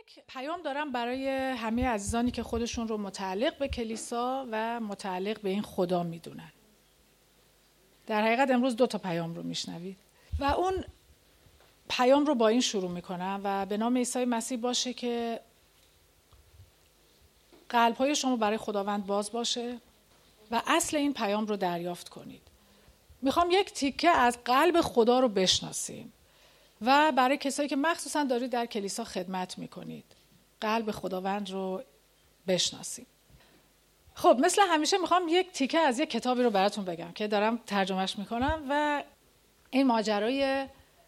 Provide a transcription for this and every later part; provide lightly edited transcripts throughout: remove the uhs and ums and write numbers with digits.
یک پیام دارم برای همه عزیزانی که خودشون رو متعلق به کلیسا و متعلق به این خدا میدونن. در حقیقت امروز 2 پیام رو میشنوید و اون پیام رو با این شروع میکنم و به نام عیسی مسیح باشه که قلب‌های شما برای خداوند باز باشه و اصل این پیام رو دریافت کنید. میخوام یک تیکه از قلب خدا رو بشناسیم و برای کسایی که مخصوصا دارید در کلیسا خدمت میکنید قلب خداوند رو بشناسیم. خب مثل همیشه میخوام یک تیکه از یک کتابی رو براتون بگم که دارم ترجمهش میکنم و این ماجرای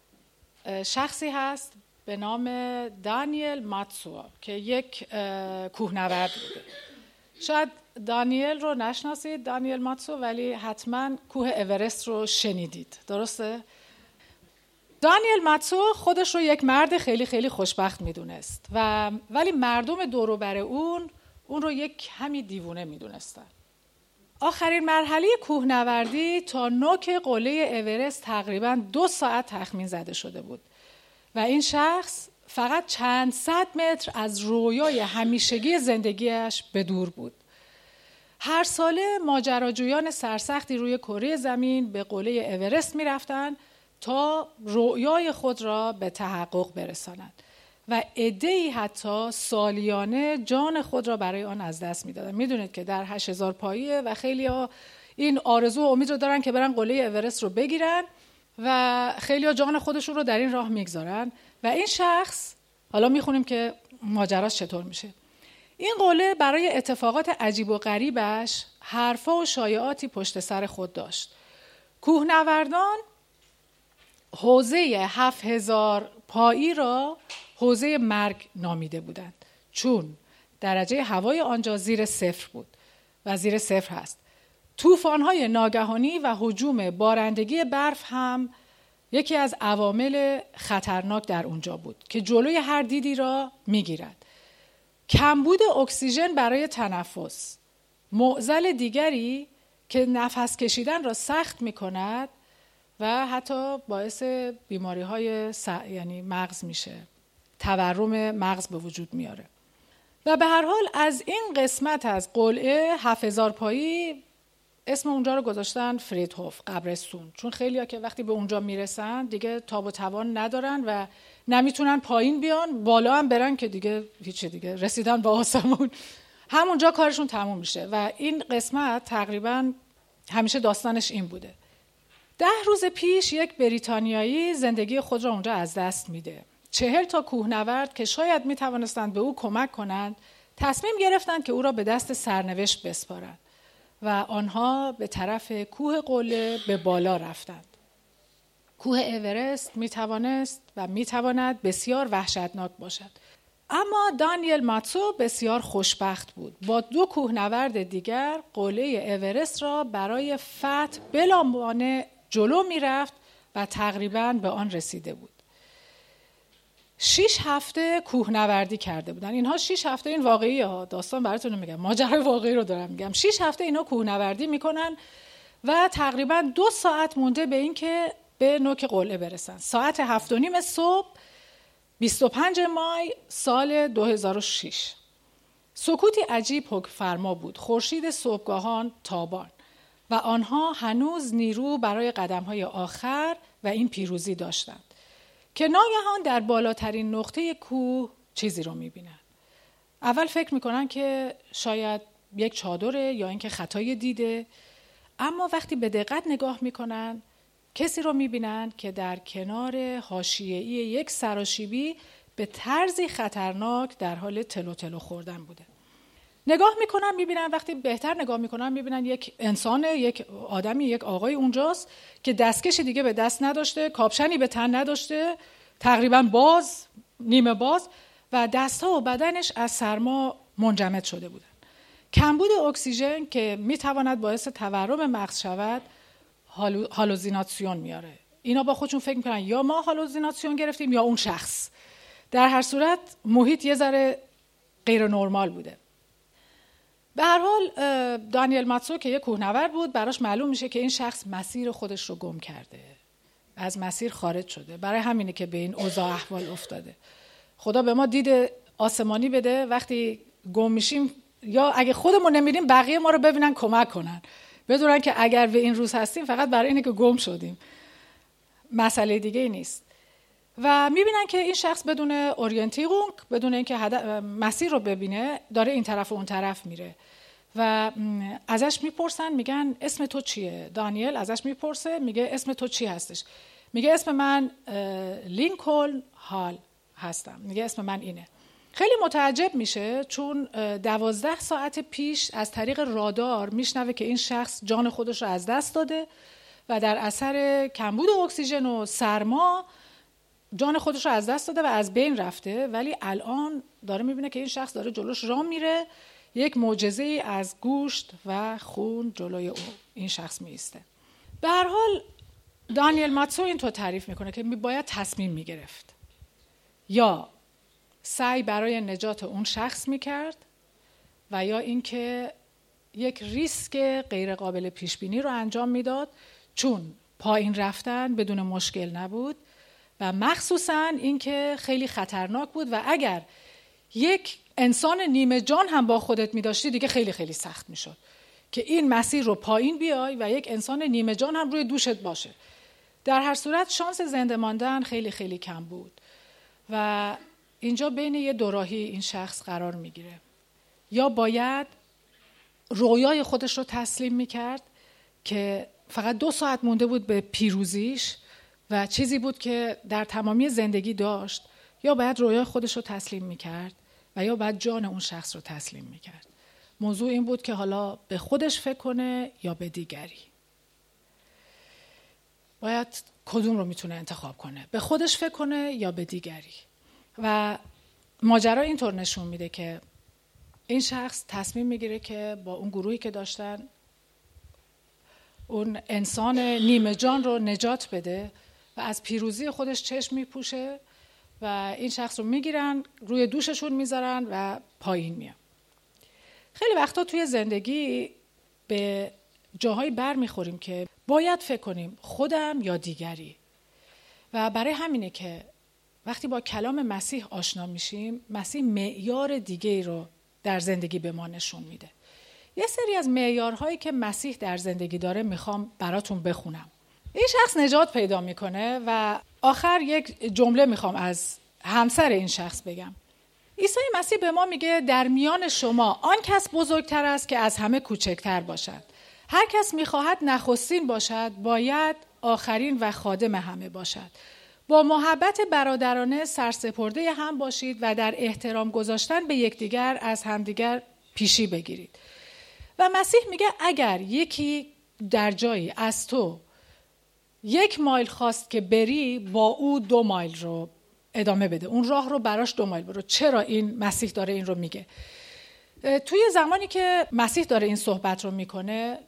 شخصی هست به نام دانیل ماتسوا که یک کوهنورد بوده. شاید دانیل رو نشناسید، دانیل ماتسوا، ولی حتما کوه اورست رو شنیدید. درسته؟ دانیل ماتسوا خودش رو یک مرد خیلی خیلی خوشبخت میدونست ولی مردم دور و بر اون رو یک کمی دیوونه میدونستن. آخرین مرحله کوهنوردی تا نوک قله اورست تقریباً 2 ساعت تخمین زده شده بود و این شخص فقط چند صد متر از رویای همیشگی زندگیش به دور بود. هر ساله ماجراجویان سرسختی روی کره زمین به قله اورست می رفتن تا رویای خود را به تحقق برسانند و عده‌ای حتی سالیانه جان خود را برای آن از دست می‌دادند. می‌دونید که در 8000 پاییه و خیلی‌ها این آرزو و امید رو دارن که برن قله اورست رو بگیرن و خیلی‌ها جان خودشون رو در این راه می‌گذارن و این شخص حالا می‌خونیم که ماجراش چطور میشه. این قله برای اتفاقات عجیب و غریبش حرفا و شایعاتی پشت سر خود داشت. کوهنوردان حوزه 7000 پایی را حوزه مرگ نامیده بودند چون درجه هوای آنجا زیر 0 بود و زیر 0 هست. طوفان‌های ناگهانی و هجوم بارندگی برف هم یکی از عوامل خطرناک در اونجا بود که جلوی هر دیدی را می‌گیرد. کمبود اکسیژن برای تنفس، معضل دیگری که نفس کشیدن را سخت می‌کند و حتی باعث بیماری‌های یعنی مغز میشه، تورم مغز به وجود میاره. و به هر حال از این قسمت از قلعه 7000 پایی اسم اونجا رو گذاشتن فریدهوف، قبرستون، چون خیلی‌ها که وقتی به اونجا میرسن دیگه تاب و توان ندارن و نمیتونن پایین بیان، بالا هم برن که دیگه هیچ دیگه رسیدن به آسمون، همونجا کارشون تموم میشه و این قسمت تقریبا همیشه داستانش این بوده. 10 روز پیش یک بریتانیایی زندگی خود را اونجا از دست میده. 40 تا کوهنورد که شاید میتوانستند به او کمک کنند تصمیم گرفتند که او را به دست سرنوشت بسپارند و آنها به طرف کوه قله به بالا رفتند. کوه اورست میتوانست و میتواند بسیار وحشتناک باشد، اما دانیل ماتسوا بسیار خوشبخت بود. با 2 کوهنورد دیگر قله اورست را برای فتح بلا مانع جلو میرفت و تقریباً به آن رسیده بود. 6 هفته کوهنوردی کرده بودن. اینها 6 هفته، این واقعی ها، داستان براتون میگم، ماجرای واقعی رو دارم میگم. 6 هفته اینا کوهنوردی میکنن و تقریباً 2 ساعت مونده به این که به نوک قله برسن. ساعت 7:30 صبح 25 مای سال 2006. سکوتی عجیب حکم فرما بود. خورشید صبحگاهان تابان و آنها هنوز نیرو برای قدم‌های آخر و این پیروزی داشتند که ناگهان در بالاترین نقطه کوه چیزی رو می‌بینند. اول فکر می‌کنن که شاید یک چادره یا اینکه خطای دیده، اما وقتی به دقت نگاه می‌کنن کسی رو می‌بینن که در کنار حاشیه‌ای یک سراشیبی به طرزی خطرناک در حال تلو تلو خوردن بوده. نگاه میکنن میبینن، وقتی بهتر نگاه میکنن میبینن یک انسان، یک آدمی، یک آقای اونجاست که دستکش دیگه به دست نداشته، کاپشنی به تن نداشته، تقریبا باز، نیمه باز و دستها و بدنش از سرما منجمد شده بودن. کمبود اکسیژن که میتواند باعث تورم مغز شود هالوزیناسیون میاره. اینا با خودشون فکر میکنن یا ما هالوزیناسیون گرفتیم یا اون شخص. در هر صورت محیط یه ذره غیر نرمال بوده. به هر حال دانیل ماتسوا که یک کوهنورد بود، براش معلوم میشه که این شخص مسیر خودش رو گم کرده، از مسیر خارج شده، برای همینه که به این اوضاع احوال افتاده. خدا به ما دید آسمانی بده وقتی گم میشیم، یا اگه خودمون نمیریم بقیه ما رو ببینن کمک کنن، بدونن که اگر به این روز هستیم فقط برای اینه که گم شدیم، مسئله دیگه ای نیست. و میبینن که این شخص بدون اورینتیرونگ، بدون اینکه مسیر رو ببینه، داره این طرف و اون طرف میره و ازش میپرسن، میگن اسم تو چیه؟ دانیل ازش میپرسه، میگه اسم تو چی هستش؟ میگه اسم من لینکلن هال هستم. میگه اسم من اینه. خیلی متعجب میشه چون 12 ساعت پیش از طریق رادار میشنوه که این شخص جان خودش رو از دست داده و در اثر کمبود اکسیژن و سرما جان خودش رو از دست داده و از بین رفته، ولی الان داره میبینه که این شخص داره جلوش راه میره، یک معجزه‌ای از گوشت و خون جلوی این شخص میسته. به هر حال دانیل ماتسو اینطور تعریف میکنه که باید تصمیم میگرفت، یا سعی برای نجات اون شخص میکرد و یا اینکه یک ریسک غیر قابل پیش بینی رو انجام میداد، چون پایین رفتن بدون مشکل نبود و مخصوصاً اینکه خیلی خطرناک بود و اگر یک انسان نیمه جان هم با خودت می‌داشتی دیگه خیلی خیلی سخت می‌شد که این مسیر رو پایین بیای و یک انسان نیمه جان هم روی دوشت باشه. در هر صورت شانس زنده ماندن خیلی خیلی کم بود و اینجا بین یه دوراهی این شخص قرار میگیره. یا باید رویای خودش رو تسلیم میکرد که فقط 2 ساعت مونده بود به پیروزیش و چیزی بود که در تمامی زندگی داشت، یا باید رویای خودش رو تسلیم میکرد و یا باید جان اون شخص رو تسلیم میکرد. موضوع این بود که حالا به خودش فکر کنه یا به دیگری. باید کدوم رو میتونه انتخاب کنه، به خودش فکر کنه یا به دیگری. و ماجرا اینطور نشون میده که این شخص تصمیم میگیره که با اون گروهی که داشتن اون انسان نیمه جان رو نجات بده و از پیروزی خودش چشم میپوشه و این شخص رو میگیرن روی دوششون میذارن و پایین میان. خیلی وقتا توی زندگی به جاهایی بر میخوریم که باید فکر کنیم خودم یا دیگری، و برای همینه که وقتی با کلام مسیح آشنا میشیم، مسیح معیار دیگه‌ای رو در زندگی به ما نشون میده. یه سری از معیارهایی که مسیح در زندگی داره میخوام براتون بخونم. این شخص نجات پیدا میکنه و آخر یک جمله میخوام از همسر این شخص بگم. عیسی مسیح به ما میگه در میان شما آن کس بزرگتر است که از همه کوچکتر باشد. هر کس میخواهد نخستین باشد باید آخرین و خادم همه باشد. با محبت برادرانه سرسپرده هم باشید و در احترام گذاشتن به یکدیگر از همدیگر پیشی بگیرید. و مسیح میگه اگر یکی در جایی از تو 1 مایل خواست که بری، با او 2 مایل رو ادامه بده، اون راه رو براش 2 مایل برو. چرا این مسیح داره این رو میگه؟ توی زمانی که مسیح داره این صحبت رو میکنه،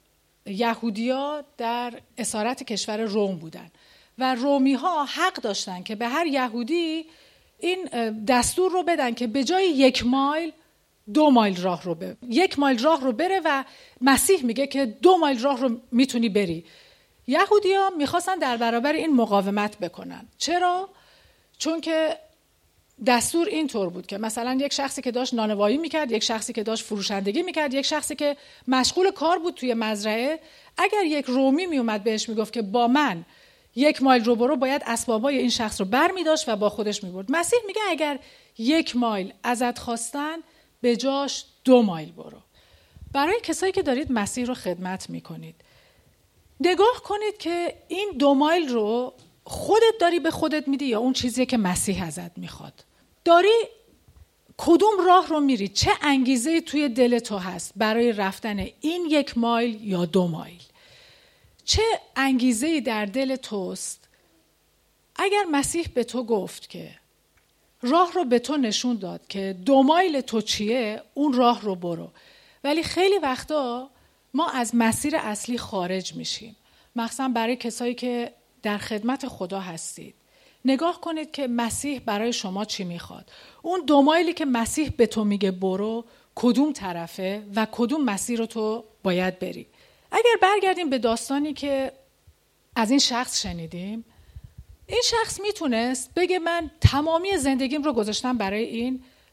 یهودیا در اسارت کشور روم بودن و رومی ها حق داشتن که به هر یهودی این دستور رو بدن که به جای 1 مایل 2 مایل راه رو بره. 1 مایل راه رو بره و مسیح میگه که 2 مایل راه رو میتونی بری. یهودیا میخواستن در برابر این مقاومت بکنن. چرا؟ چون که دستور اینطور بود که مثلا یک شخصی که داشت نانوایی میکرد، یک شخصی که داشت فروشندگی میکرد، یک شخصی که مشغول کار بود توی مزرعه، اگر یک رومی میومد بهش میگفت که با من 1 مایل رو برو، باید اسبابای این شخص رو بر میداشت و با خودش میبرد. مسیح میگه اگر 1 مایل ازت خواستن، به جاش 2 مایل برو. برای کسایی که دارید مسیح رو خدمت میکنید، نگاه کنید که این 2 مایل رو خودت داری به خودت میدی یا اون چیزیه که مسیح ازت میخواد. داری کدوم راه رو میری؟ چه انگیزه‌ای توی دل تو هست برای رفتن این 1 مایل یا 2 مایل؟ چه انگیزه‌ای در دل توست؟ اگر مسیح به تو گفت که راه رو به تو نشون داد که 2 مایل تو چیه، اون راه رو برو. ولی خیلی وقتا ما از مسیر اصلی خارج میشیم، مخصوصا برای کسایی که در خدمت خدا هستید. نگاه کنید که مسیح برای شما چی میخواد. اون 2 مایلی که مسیح به تو میگه برو، کدوم طرفه و کدوم مسیر رو تو باید بری. اگر برگردیم به داستانی که از این شخص شنیدیم، این شخص میتونست بگه من تمامی زندگیم رو گذاشتم برای این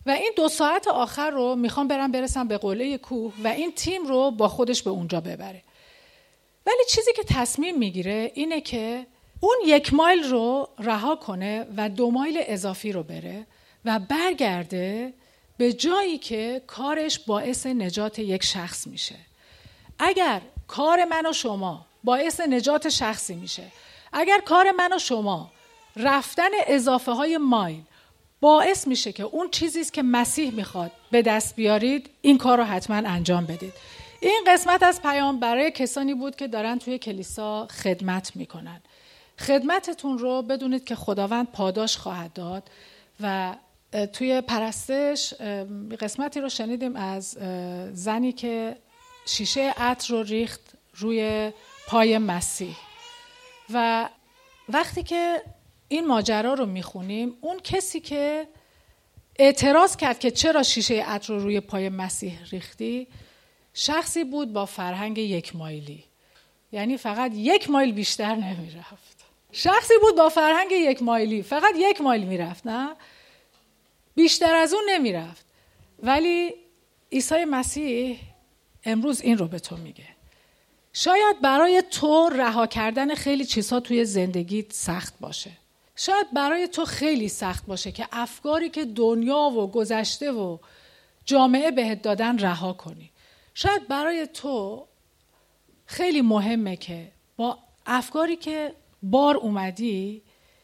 و این 2 ساعت آخر رو میخوام برسم به قله کوه و این تیم رو با خودش به اونجا ببره. ولی چیزی که تصمیم میگیره اینه که اون 1 مایل رو رها کنه و 2 مایل اضافی رو بره و برگرده به جایی که کارش باعث نجات یک شخص میشه. اگر کار من و شما باعث نجات شخصی میشه، اگر کار من و شما رفتن اضافه های مایل باعث میشه که اون چیزیست که مسیح میخواد به دست بیارید، این کار رو حتما انجام بدید. این قسمت از پیام برای کسانی بود که دارن توی کلیسا خدمت میکنن. خدمتتون رو بدونید که خداوند پاداش خواهد داد. و توی پرستش قسمتی رو شنیدیم از زنی که شیشه عطر رو ریخت روی پای مسیح و وقتی که این ماجرا رو میخونیم، اون کسی که اعتراض کرد که چرا شیشه عطر رو روی پای مسیح ریختی، شخصی بود با فرهنگ 1 مایلی، یعنی فقط 1 مایل بیشتر نمیرفت. شخصی بود با فرهنگ 1 مایلی، فقط 1 مایل میرفت، نه بیشتر از اون نمیرفت. ولی عیسی مسیح امروز این رو به تو میگه. شاید برای تو رها کردن خیلی چیزها توی زندگیت سخت باشه. شاید برای تو خیلی سخت باشه که افکاری که دنیا و گذشته و جامعه بهت دادن رها کنی. شاید برای تو خیلی مهمه که با افکاری که بار اومدی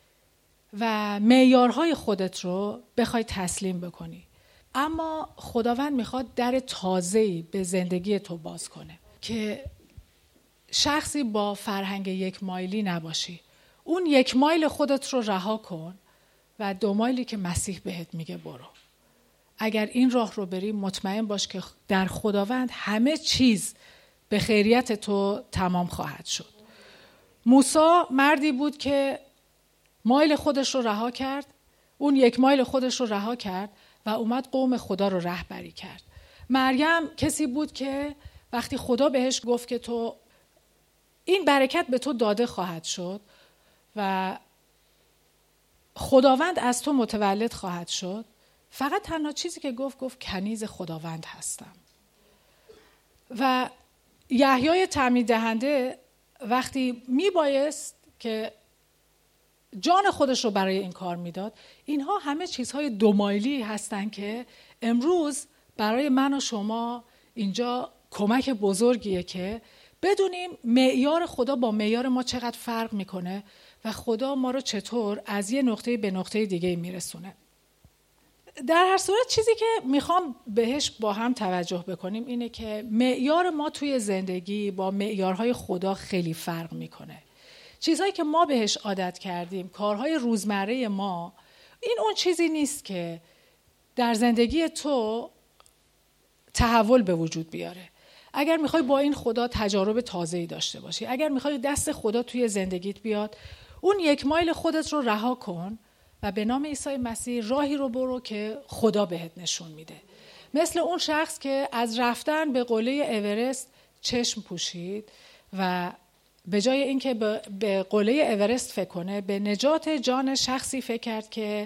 و معیارهای خودت رو بخوای تسلیم بکنی. اما خداوند میخواد در تازه‌ای به زندگی تو باز کنه که شخصی با فرهنگ 1 مایلی نباشی. اون 1 مایل خودت رو رها کن و 2 مایلی که مسیح بهت میگه برو. اگر این راه رو بری، مطمئن باش که در خداوند همه چیز به خیریت تو تمام خواهد شد. موسی مردی بود که مایل خودش رو رها کرد، اون 1 مایل خودش رو رها کرد و اومد قوم خدا رو رهبری کرد. مریم کسی بود که وقتی خدا بهش گفت که تو این برکت به تو داده خواهد شد و خداوند از تو متولد خواهد شد، فقط تنها چیزی که گفت کنیز خداوند هستم. و یحیای تعمید دهنده وقتی میبایست که جان خودش رو برای این کار میداد، اینها همه چیزهای 2 مایلی هستن که امروز برای من و شما اینجا کمک بزرگیه که بدونیم معیار خدا با معیار ما چقدر فرق میکنه و خدا ما رو چطور از یه نقطه به نقطه دیگه میرسونه. در هر صورت چیزی که میخوام بهش با هم توجه بکنیم اینه که معیار ما توی زندگی با معیارهای خدا خیلی فرق میکنه. چیزهایی که ما بهش عادت کردیم، کارهای روزمره ما، این اون چیزی نیست که در زندگی تو تحول به وجود بیاره. اگر میخوای با این خدا تجارب تازه‌ای داشته باشی، اگر میخوای دست خدا توی زندگیت بیاد، اون 1 مایل خودت رو رها کن و به نام عیسی مسیح راهی رو برو که خدا بهت نشون میده. مثل اون شخص که از رفتن به قله اورست چشم پوشید و به جای اینکه به قله اورست فکر کنه، به نجات جان شخصی فکر کرد که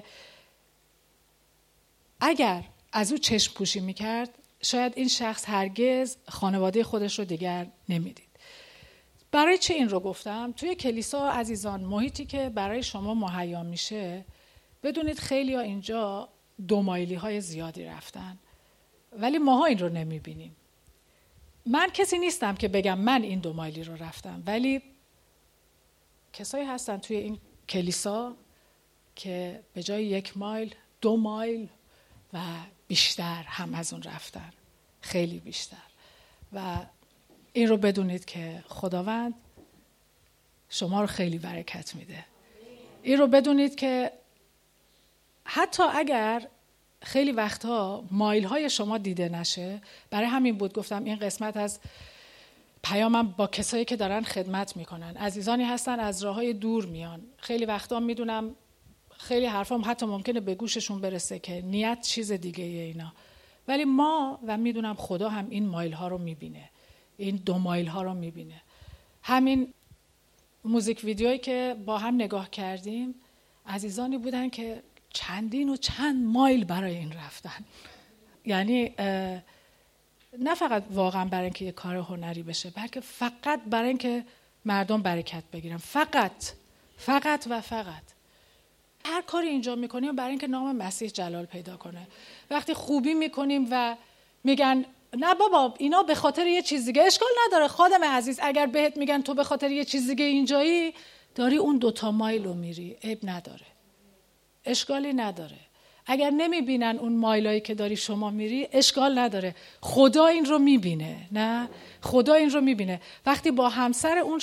اگر از او چشم پوشی میکرد، شاید این شخص هرگز خانواده خودش رو دیگر نمیدید. برای چه این رو گفتم؟ توی کلیسا عزیزان، محیطی که برای شما مهیا میشه، بدونید خیلی ها اینجا 2 مایلی های زیادی رفتن، ولی ماها این رو نمیبینیم. من کسی نیستم که بگم من این 2 مایلی رو رفتم، ولی کسایی هستن توی این کلیسا که به جای 1 مایل 2 مایل و بیشتر هم از اون رفتن، خیلی بیشتر. و این رو بدونید که خداوند شما رو خیلی برکت میده. این رو بدونید که حتی اگر خیلی وقتها مایل های شما دیده نشه، برای همین بود گفتم این قسمت از پیامم با کسایی که دارن خدمت میکنن، عزیزانی هستن از راههای دور میان. خیلی وقتا میدونم خیلی حرفام حتی ممکنه به گوششون برسه که نیت چیز دیگه اینا، ولی ما و میدونم خدا هم این مایل ها رو میبینه، این 2 مایل ها رو میبینه. همین موزیک ویدیویی که با هم نگاه کردیم، عزیزانی بودن که چندین و چند مایل برای این رفتن. یعنی نه فقط واقعا برای اینکه یه کار هنری بشه، بلکه فقط برای اینکه مردم برکت بگیرن. فقط هر کاری اینجا میکنیم برای اینکه نام مسیح جلال پیدا کنه. وقتی خوبی میکنیم و میگن نه بابا اینا به خاطر یه چیز دیگه، اشکال نداره خادم عزیز، اگر بهت میگن تو به خاطر یه چیز دیگه اینجایی، داری اون 2 مایل رو میری، عیب نداره، اشکالی نداره. اگر نمیبینن اون مایلایی که داری شما میری، اشکال نداره، خدا این رو میبینه. نه، خدا این رو میبینه. وقتی با همسر اون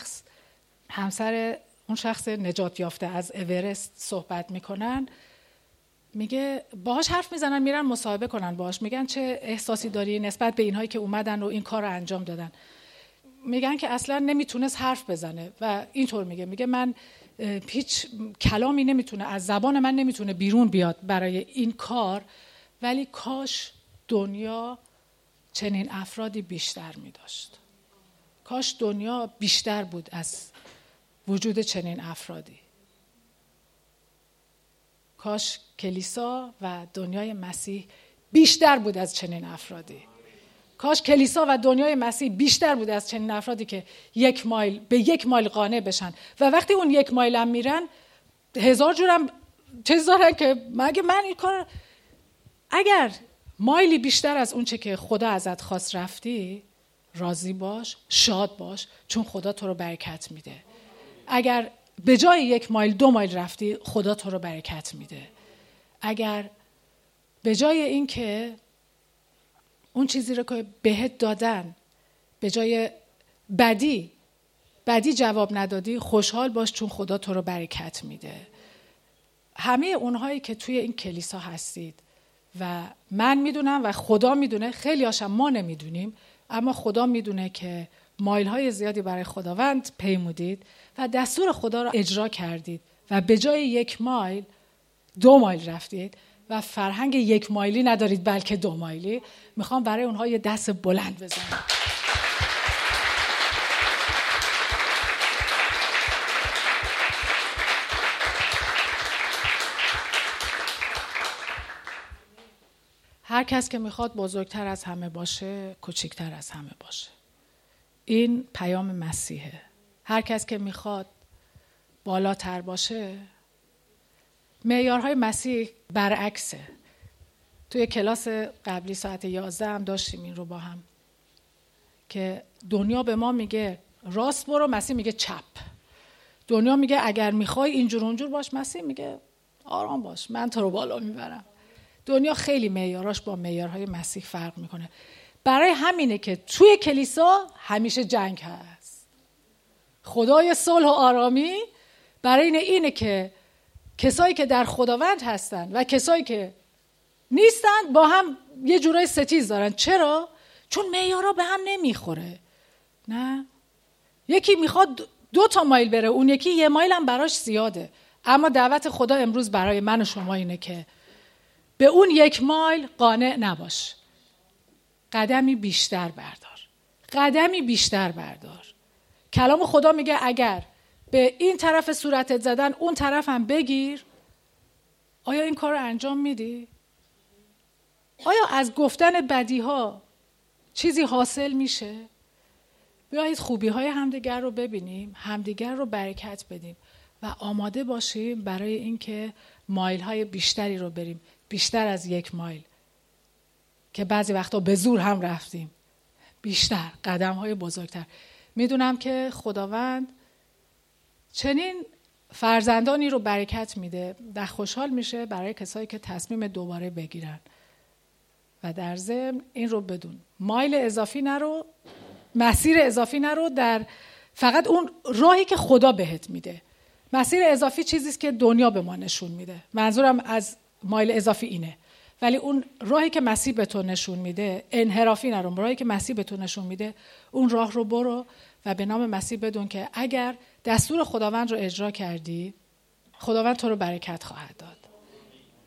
شخص نجات یافته از اورست صحبت میکنن، میگه باهاش حرف میزنن، میرن مصاحبه کنن باهاش، میگن چه احساسی داری نسبت به اینهایی که اومدن و این کار رو انجام دادن. میگن که اصلا نمیتونست حرف بزنه و اینطور میگه من هیچ کلامی نمیتونه از زبان من نمیتونه بیرون بیاد برای این کار، ولی کاش دنیا چنین افرادی بیشتر میداشت. کاش دنیا بیشتر بود از وجود چنین افرادی. کاش کلیسا و دنیای مسیح بیشتر بود از چنین افرادی. کاش کلیسا و دنیای مسیح بیشتر بود از چنین افرادی که 1 مایل به 1 مایل قانع بشن و وقتی اون 1 مایل هم میرن 1000 جورم چیز دارن که مگه من این کار. اگر مایلی بیشتر از اون چه که خدا ازت خواست رفتی، راضی باش، شاد باش، چون خدا تو رو برکت میده. اگر به جای 1 مایل 2 مایل رفتی، خدا تو رو برکت میده. اگر به جای این که اون چیزی رو که بهت دادن به جای بدی جواب ندادی، خوشحال باش، چون خدا تو رو برکت میده. همه اونهایی که توی این کلیسا هستید و من میدونم و خدا میدونه، خیلی هاشم ما نمیدونیم، اما خدا میدونه که مایل‌های زیادی برای خداوند پیمودید و دستور خدا را اجرا کردید و به جای 1 مایل 2 مایل رفتید و فرهنگ 1 مایلی ندارید بلکه 2 مایلی. میخوام برای اونها یه دست بلند بزنم. هر کس که میخواد بزرگتر از همه باشه، کوچکتر از همه باشه. این پیام مسیحه. هر کس که میخواد بالاتر باشه، معیارهای مسیح برعکسه. توی کلاس قبلی ساعت 11 هم داشتیم این رو با هم که دنیا به ما میگه راست برو، مسیح میگه چپ. دنیا میگه اگر میخوای اینجور اونجور باش، مسیح میگه آرام باش، من تو رو بالا میبرم. دنیا خیلی معیاراش با معیارهای مسیح فرق میکنه. برای همینه که توی کلیسا همیشه جنگ هست. خدای صلح و آرامی برای اینه که کسایی که در خداوند هستن و کسایی که نیستن با هم یه جورای ستیز دارن. چرا؟ چون معیارها به هم نمیخوره. نه، یکی میخواد 2 مایل بره، اون یکی 1 مایل هم براش زیاده. اما دعوت خدا امروز برای من و شما اینه که به اون 1 مایل قانع نباش، قدمی بیشتر بردار. کلام خدا میگه اگر به این طرف صورتت زدن اون طرف هم بگیر. آیا این کار رو انجام میدی؟ آیا از گفتن بدیها چیزی حاصل میشه؟ بیایید خوبی‌های همدیگر رو ببینیم، همدیگر رو برکت بدیم و آماده باشیم برای اینکه مایل‌های بیشتری رو بریم، بیشتر از 1 مایل که بعضی وقتا به زور هم رفتیم، بیشتر، قدم‌های بزرگتر. میدونم که خداوند چنین فرزندانی رو برکت میده و خوشحال میشه برای کسایی که تصمیم دوباره بگیرن. و در ضمن این رو بدون، مایل اضافی نرو، مسیر اضافی نرو در فقط اون راهی که خدا بهت میده. مسیر اضافی چیزیست که دنیا به ما نشون میده. منظورم از مایل اضافی اینه. ولی اون راهی که مسیح به تو نشون میده، انحرافی نرو، راهی که مسیح به تو نشون میده، اون راه رو برو و به نام مسیح بدون که اگر دستور خداوند رو اجرا کردی، خداوند تو رو برکت خواهد داد.